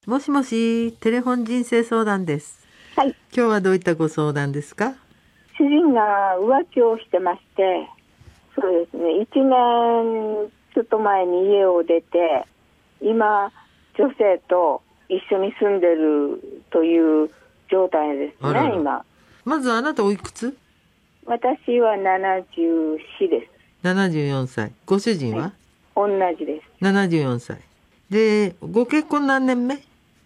もしもし、テレフォン人生相談です。 はい。 今日はどういったご相談ですか？ 主人が浮気をしてまして、そうですね、1年ちょっと前に家を出て、今、女性と一緒に住んでるという状態ですね、 あらら。 今。 まずあなたおいくつ？ 私は74です。 74歳。ご主人は？ 同じです。 74歳。で、ご結婚何年目？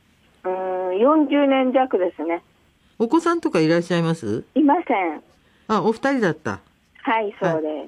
40年弱ですね。 お子さんとかいらっしゃいます？ いません。 あ、お二人だった。 はい、そうです。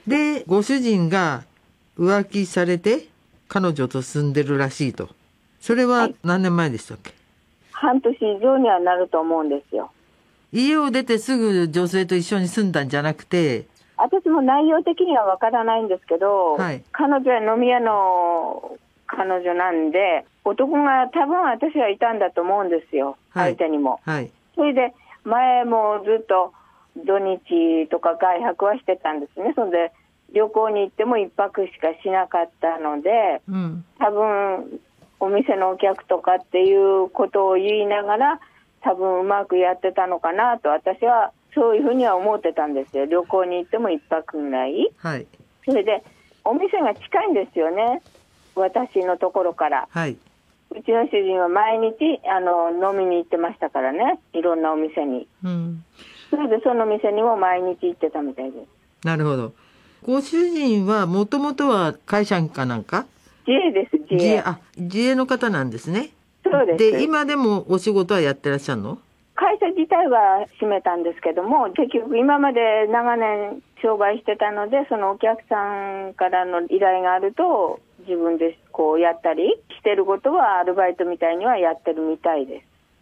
で、ご主人が浮気されて彼女と住んでるらしいと。それは何年前でしたっけ？ 半年以上にはなると思うんですよ。 家を出てすぐ女性と一緒に住んだんじゃなくて。 私も内容的にはわからないんですけど、 はい、 彼女は飲み屋の彼女なんで、男が多分私はいたんだと思うんですよ、 はい、 相手にも。 はい、 それで前もずっと土日とか外泊はしてたんですね。それで旅行に行っても一泊しかしなかったので、多分お店のお客とかっていうことを言いながら多分うまくやってたのかなと、私はそういうふうには思ってたんですよ。旅行に行っても一泊ぐらい、 はい、 それでお店が近いんですよね、私のところから。 はい。 うちの主人は毎日飲みに行ってましたからね、いろんなお店に。それでその店にも毎日行ってたみたいです。 なるほど。ご主人はもともとは会社員かなんか？ 自営です、自営。 自営の方なんですね。 そうです。 で、今でもお仕事はやってらっしゃるの？ 会社自体は閉めたんですけども、結局今まで長年商売してたので、そのお客さんからの依頼があると自分でこうやったりしてることはアルバイトみたいにはやってるみたいです。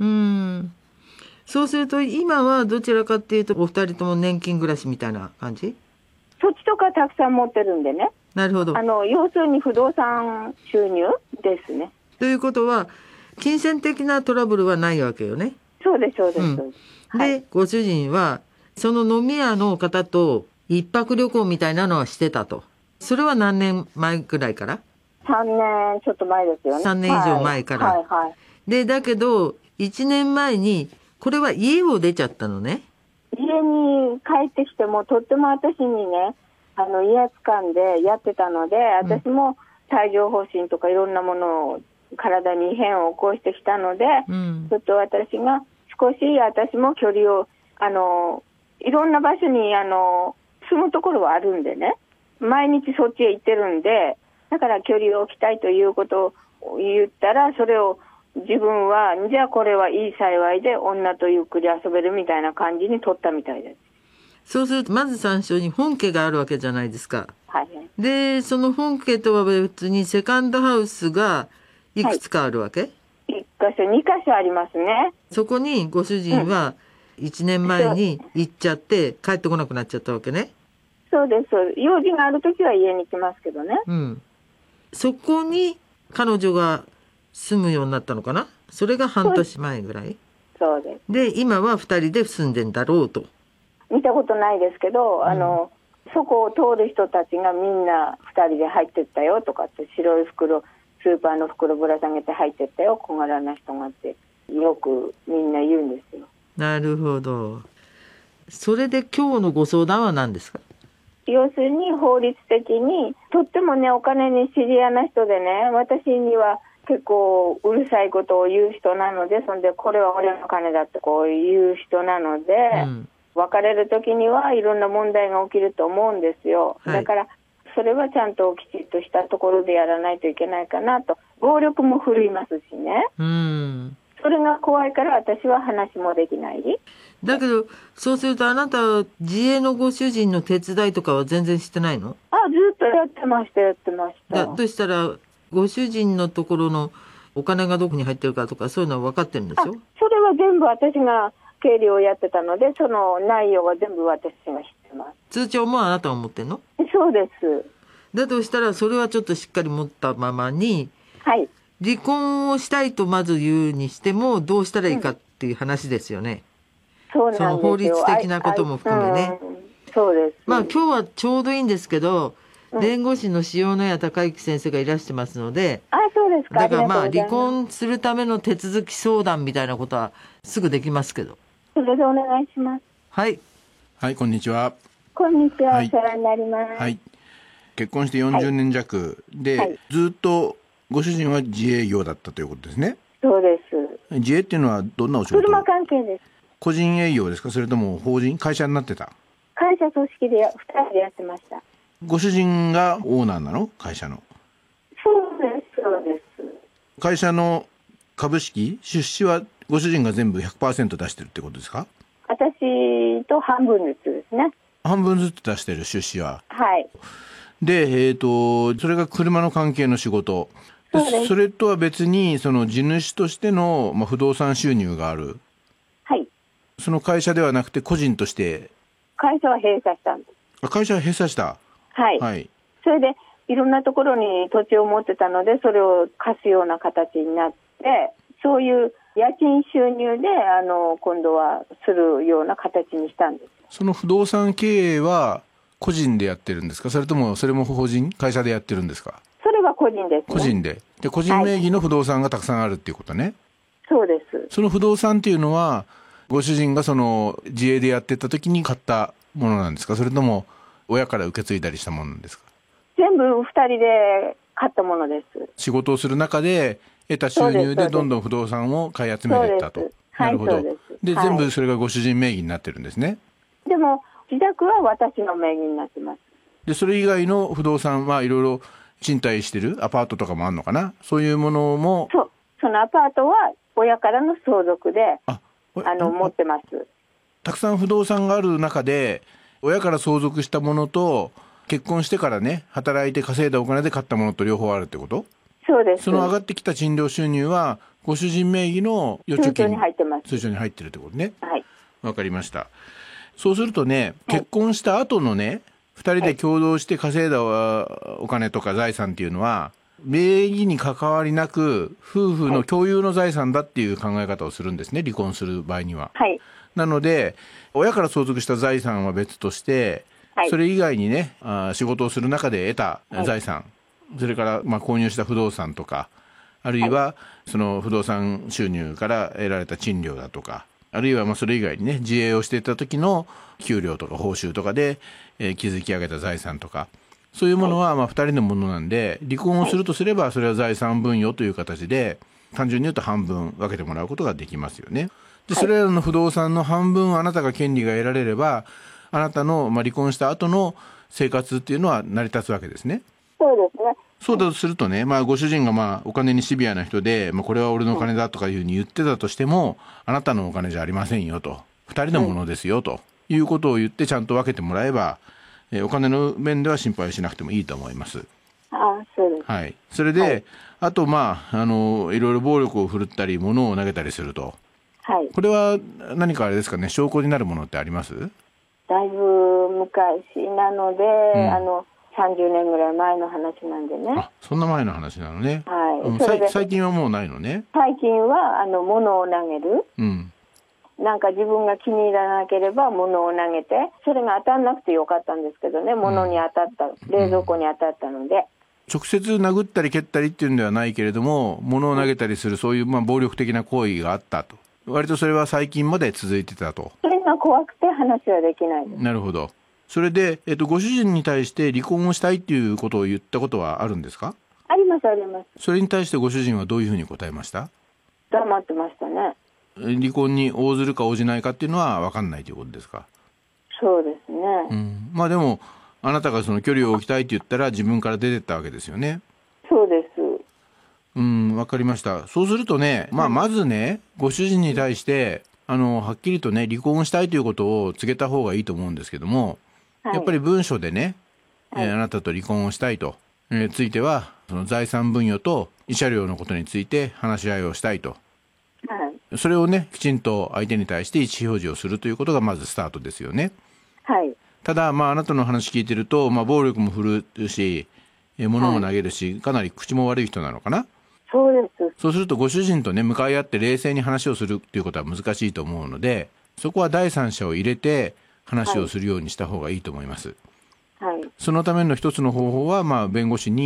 そうすると今はどちらかっていうとお二人とも年金暮らしみたいな感じ？ 土地とかたくさん持ってるんでね。 なるほど。 要するに不動産収入ですね。 ということは金銭的なトラブルはないわけよね。 そうです、そうです。 で、ご主人はその飲み屋の方と一泊旅行みたいなのはしてたと。それは何年前くらいから？ 3 年ちょっと前ですよね。 3年以上前から。で、だけど1年前にこれは家を出ちゃったのね。 家に帰ってきてもとっても私にね、威圧感でやってたので、私も帯状疱疹とかいろんなものを体に異変を起こしてきたので、ちょっと私が少し私も距離をいろんな場所に住むところはあるんでね、毎日そっちへ行ってるんで、だから距離を置きたいということを言ったら、それを自分はじゃあこれはいい幸いで女とゆっくり遊べるみたいな感じに取ったみたいです。 そうするとまず最初に本家があるわけじゃないですか。 はい。 で、その本家とは別にセカンドハウスがいくつかあるわけ？ 1箇所2箇所ありますね。 そこにご主人は1年前に行っちゃって帰ってこなくなっちゃったわけね。 そうです。用事があるときは家に来ますけどね。 そこに彼女が住むようになったのかな。それが半年前ぐらい。 そうです。 で、今は2人で住んでんだろうと。 見たことないですけど、そこを通る人たちがみんな2人で入ってったよとかって、白い袋、スーパーの袋ぶら下げて入ってったよ、小柄な人がってよくみんな言うんですよ。 なるほど。それで今日のご相談は何ですか？ 要するに法律的にとってもね、お金にシビアな人でね、私には結構うるさいことを言う人なので、そんでこれは俺の金だってこう言う人なので、別れる時にはいろんな問題が起きると思うんですよ。だからそれはちゃんときちっとしたところでやらないといけないかなと。暴力も振るいますしね。それが怖いから私は話もできない。 だけどそうするとあなたは自営のご主人の手伝いとかは全然してないの？ ずっとやってました。 だとしたらご主人のところのお金がどこに入ってるかとかそういうのは分かってるんでしょ？ それは全部私が経理をやってたので、その内容は全部私が知ってます。 通帳もあなたが持ってんの？ そうです。 だとしたらそれはちょっとしっかり持ったままに、離婚をしたいとまず言うにしてもどうしたらいいかっていう話ですよね。 そうなんですよ。 その法律的なことも含めね。 そうです。 今日はちょうどいいんですけど、弁護士の塩野谷隆之先生がいらしてますので、 そうでですか。 だからまあ離りがとうございます。 婚するための手続き相談みたいなことはすぐできますけど。 それでお願いします。 はい。 はい、こんにちは。 こんにちは、 はいお世話になります。 はい。結婚して40年弱で、 はい、 ずっとご主人は自営業だったということですね。 そうです。 自営っていうのはどんなお仕事？ 車関係です。 個人営業ですか、それとも法人、会社になってた？ 会社組織で2人でやってました。 ご主人がオーナーなの？会社の。 そうです、そうです。 会社の株式、出資はご主人が全部 100% 出してるってことですか？ 私と半分ずつですね。 半分ずつ出してる、出資は。 はい。 で、それが車の関係の仕事。それとは別に、その地主としての、不動産収入がある。 はい。 その会社ではなくて個人として。 会社は閉鎖したんです。 会社は閉鎖した。 はい。 はい。 それで、いろんなところに土地を持ってたので、それを貸すような形になって、そういう家賃収入で、今度はするような形にしたんです。 その不動産経営は個人でやってるんですか？それともそれも法人、会社でやってるんですか？ それは個人ですね。 個人で。で、個人名義の不動産がたくさんあるっていうことね。 そうです。 その不動産っていうのは、ご主人がその自営でやってた時に買ったものなんですか？それとも親から受け継いだりしたものなんですか？ 全部2人で買ったものです。 仕事をする中で得た収入でどんどん不動産を買い集めていったと。なるほど。で、全部それがご主人名義になってるんですね。 でも自宅は私の名義になってます。 で、それ以外の不動産はいろいろ賃貸してるアパートとかもあるのかな？そういうものも。 そのアパートは親からの相続で持ってます。 たくさん不動産がある中で親から相続したものと結婚してからね、働いて稼いだお金で買ったものと両方あるってこと？ そうです。 その上がってきた賃料収入はご主人名義の預貯金、 通帳に入ってます。 通帳に入ってるってことね。 はい。 わかりました。そうするとね、結婚した後のね、2人で共同して稼いだお金とか財産っていうのは名義に関わりなく夫婦の共有の財産だっていう考え方をするんですね、離婚する場合には。 はい。 なので親から相続した財産は別として、それ以外にね、仕事をする中で得た財産、それから購入した不動産とか、あるいはその不動産収入から得られた賃料だとか、あるいはそれ以外にね、自営をしていた時の給料とか報酬とかで、築き上げた財産とか、そういうものは2人のものなんで、離婚をするとすればそれは財産分与という形で単純に言うと半分分けてもらうことができますよね。で、それらの不動産の半分あなたが権利が得られれば、あなたの離婚した後の生活っていうのは成り立つわけですね。 そうですね。 そうだとするとね、ご主人がお金にシビアな人で、これは俺のお金だとかいうふうに言ってたとしても、あなたのお金じゃありませんよと、二人のものですよということを言ってちゃんと分けてもらえば、お金の面では心配しなくてもいいと思います。 そうです。 はい。それで、あといろいろ暴力を振るったり物を投げたりすると、 はい。 これは何かあれですかね、証拠になるものってあります？ だいぶ昔なので、30年ぐらい前の話なんでね。 そんな前の話なのね。 はい。 最近はもうないのね。 最近は物を投げる。 うん。 なんか自分が気に入らなければ物を投げて、それが当たんなくてよかったんですけどね、物に当たった、冷蔵庫に当たったので。 直接殴ったり蹴ったりっていうんではないけれども、物を投げたりするそういう暴力的な行為があったと。割とそれは最近まで続いてたと。 それが怖くて話はできないです。 なるほど。それで、ご主人に対して離婚をしたいっていうことを言ったことはあるんですか？ ありますあります。 それに対してご主人はどういうふうに答えました？ 黙ってましたね。 離婚に応ずるか応じないかっていうのは分かんないということですか？ そうですね。 でもあなたがその距離を置きたいって言ったら自分から出てったわけですよね。 そうです。 分かりました。そうするとね、まずね、ご主人に対してはっきりとね、離婚したいということを告げた方がいいと思うんですけども、やっぱり文書でね、あなたと離婚をしたいと、ついてはその財産分与と慰謝料のことについて話し合いをしたいと、それをね、きちんと相手に対して意思表示をするということがまずスタートですよね。 はい。 ただあなたの話聞いてると、暴力も振るうし、物も投げるし、かなり口も悪い人なのかな。 そうです。 そうするとご主人とね、向かい合って冷静に話をするっていうことは難しいと思うので、そこは第三者を入れて話をするようにした方がいいと思います。はい。そのための一つの方法は、弁護士に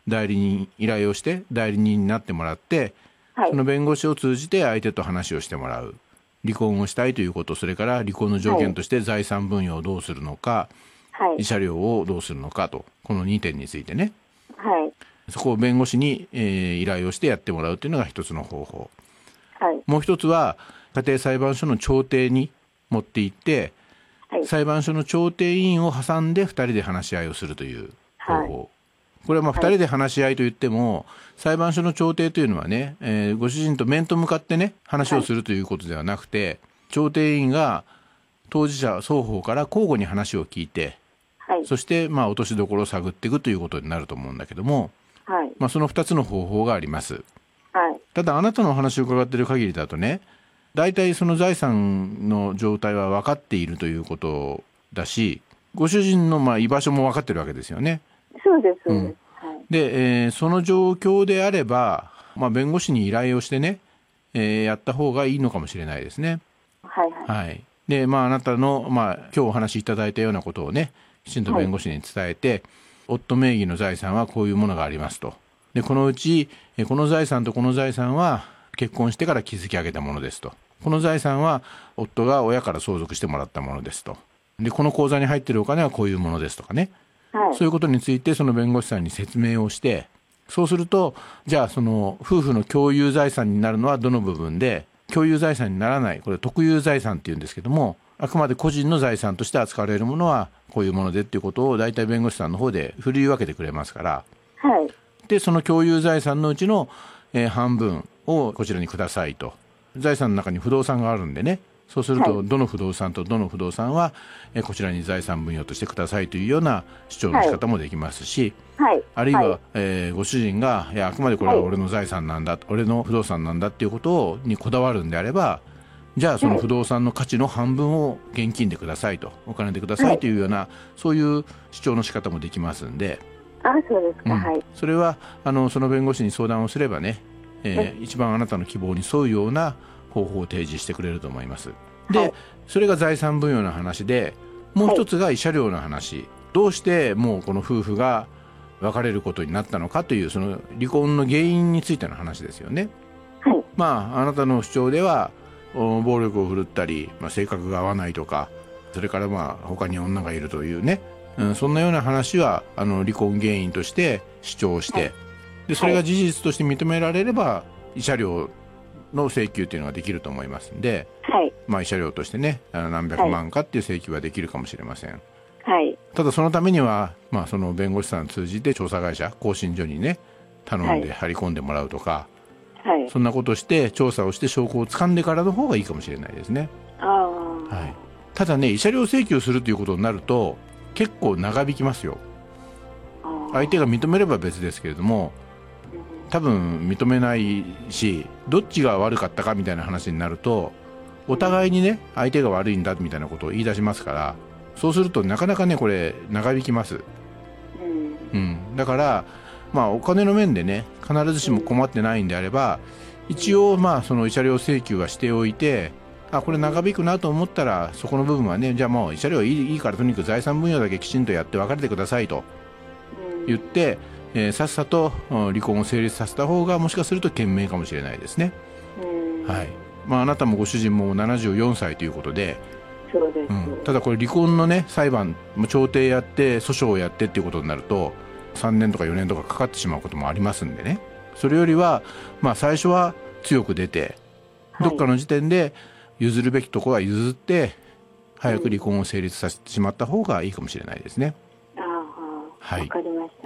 代理人依頼をして代理人になってもらって、その弁護士を通じて相手と話をしてもらう。離婚をしたいということ、それから離婚の条件として財産分与をどうするのか、慰謝料をどうするのかと、この2点についてね、そこを弁護士に、依頼をしてやってもらうというのが一つの方法。もう一つは家庭裁判所の調停に持って行って、裁判所の調停委員を挟んで2人で話し合いをするという方法。これは2人で話し合いといっても、裁判所の調停というのはね、ご主人と面と向かってね話をするということではなくて、調停委員が当事者双方から交互に話を聞いて、そして落としどころを探っていくということになると思うんだけども、その2つの方法があります。ただあなたのお話を伺っている限りだとね、大体その財産の状態は分かっているということだし、ご主人の居場所も分かってるわけですよね。 そうです、 で、その状況であれば、弁護士に依頼をしてね、やった方がいいのかもしれないですね。で、あなたの、今日お話しいただいたようなことをね、きちんと弁護士に伝えて、夫名義の財産はこういうものがありますと。で、このうちこの財産とこの財産は結婚してから築き上げたものですと。この財産は夫が親から相続してもらったものですと。で、この口座に入っているお金はこういうものですとかね、そういうことについてその弁護士さんに説明をして、そうすると、じゃあその夫婦の共有財産になるのはどの部分で、共有財産にならない、これ特有財産っていうんですけども、あくまで個人の財産として扱われるものはこういうものでっていうことを大体弁護士さんの方で振り分けてくれますから、でその共有財産のうちの、半分をこちらにくださいと。財産の中に不動産があるんでね、そうするとどの不動産とどの不動産は、こちらに財産分与としてくださいというような主張の仕方もできますし、あるいは、ご主人があくまでこれは俺の財産なんだ、俺の不動産なんだっていうことにこだわるんであれば、じゃあその不動産の価値の半分を現金でくださいと、お金でくださいというような、そういう主張の仕方もできますんで、 そうですか、 それはその弁護士に相談をすればね、一番あなたの希望に沿うような方法を提示してくれると思います。で、それが財産分与の話で、もう一つが慰謝料の話。どうしてもうこの夫婦が別れることになったのかという、その離婚の原因についての話ですよね。あなたの主張では暴力を振るったり、性格が合わないとか、それから他に女がいるというね、そんなような話は離婚原因として主張して、でそれが事実として認められれば慰謝料の請求というのができると思いますんで、慰謝料としてね何百万かっていう請求はできるかもしれません。ただそのためには、その弁護士さんを通じて調査会社更新所にね頼んで張り込んでもらうとか、そんなことをして調査をして証拠をつかんでからの方がいいかもしれないですね。ただね、慰謝料請求するということになると結構長引きますよ。相手が認めれば別ですけれども、多分認めないし、どっちが悪かったかみたいな話になるとお互いにね相手が悪いんだみたいなことを言い出しますから、そうするとなかなかねこれ長引きます。だからお金の面でね必ずしも困ってないんであれば、一応その慰謝料請求はしておいて、これ長引くなと思ったらそこの部分はね、じゃあもう慰謝料いいからとにかく財産分与だけきちんとやって別れてくださいと言って、さっさと離婚を成立させた方がもしかすると賢明かもしれないですね。あなたもご主人も74歳ということで、 そうです、 ただこれ離婚のね裁判、調停やって訴訟をやってっていうことになると3年とか4年とかかかってしまうこともありますんでね、それよりは最初は強く出て、どっかの時点で譲るべきところは譲って早く離婚を成立させてしまった方がいいかもしれないですね。 わかりました。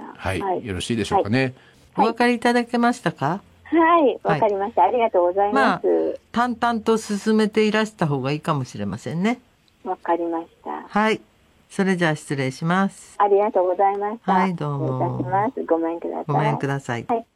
よろしいでしょうかね。 お分かりいただけましたか？ わかりました。ありがとうございます。 淡々と進めていらした方がいいかもしれませんね。 わかりました。 それじゃあ失礼します。 ありがとうございました。 どうも。 失礼いたします。ごめんください。 ごめんください。